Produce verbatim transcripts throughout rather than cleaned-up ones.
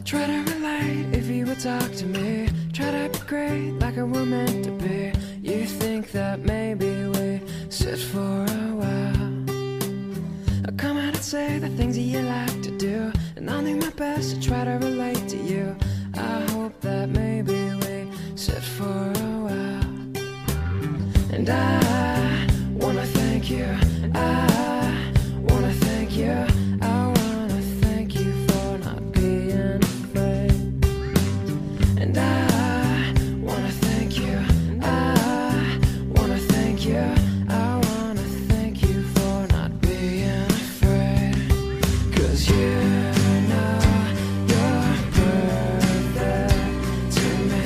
Try to relate if you would talk to me. Try to be great like I were meant to be. You think that maybe we sit for a while. I'll come out and say the things that you like to do, and I'll do my best to try to relate to you. I hope that maybe we sit for a while. And I wanna thank you, I wanna thank you, I wanna thank you for not being afraid. And I wanna thank you, I wanna thank you, I wanna thank you for not being afraid. 'Cause you know you're perfect to me.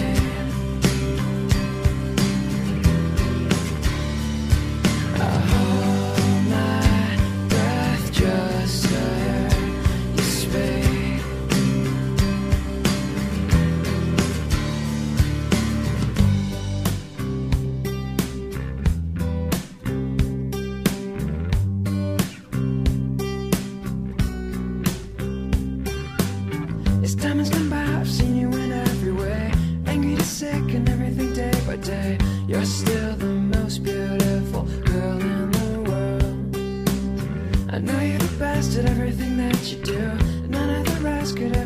I hold my breath just to hear you speak. As time has gone by, I've seen you in every way. Angry to sick and everything day by day. You're still the most beautiful girl in the world. I know you're the best at everything that you do. None of the rest could